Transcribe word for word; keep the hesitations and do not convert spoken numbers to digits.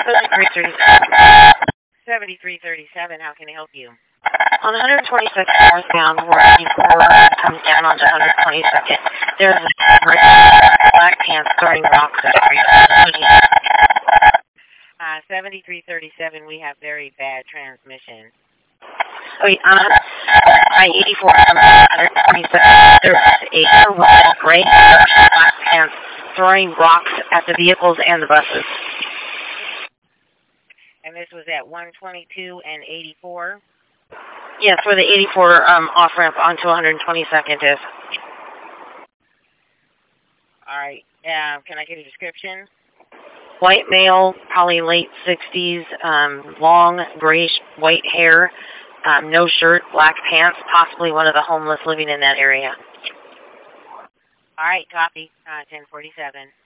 seventy-three thirty-seven, how can I help you? On one twenty-six northbound, we're heading forward, comes down onto one twenty-second. There's a black pants throwing rocks at me. Uh, seventy-three thirty-seven, we have very bad transmission. Wait, on I eighty-four, one twenty-seven, there's a gray black pants throwing rocks at the vehicles and the buses. And this was at one twenty-two and eighty-four? Yes, where the eighty-four um, off-ramp onto one twenty-second is. All right. Uh, can I get a description? White male, probably late sixties, um, long, grayish white hair, um, no shirt, black pants, possibly one of the homeless living in that area. All right, copy. Uh, ten forty-seven.